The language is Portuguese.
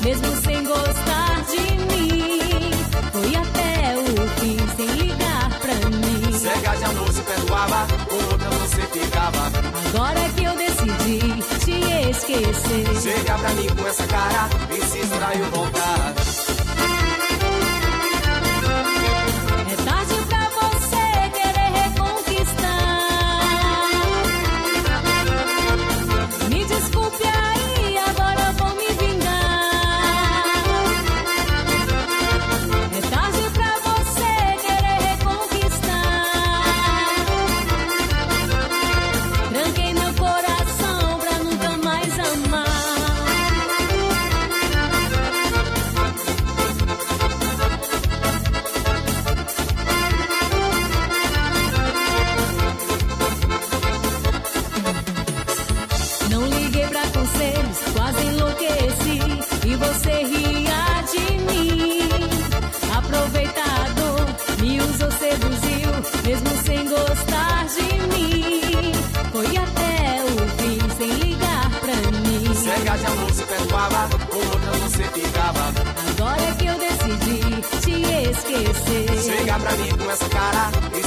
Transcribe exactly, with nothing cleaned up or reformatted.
mesmo sem gostar de mim. Foi até o fim sem ligar pra mim. Cega de amor se perdoava, com outra você ficava. Agora que eu decidi te esquecer. Chega pra mim com essa cara, e se extraiu voltar. É tarde pra você querer reconquistar. Me desculpe aí, agora eu vou me vingar. É tarde pra você querer reconquistar. Tranquei meu coração pra nunca mais amar. Não liguei pra conselhos, quase enlouqueci. E você ria de mim. Aproveitador, me usou, seduziu, mesmo sem gostar de mim. Foi até o fim sem ligar pra mim. Cega de amor se perdoava, com outra você ficava. Agora que eu decidi te esquecer. Chega pra mim com essa cara, e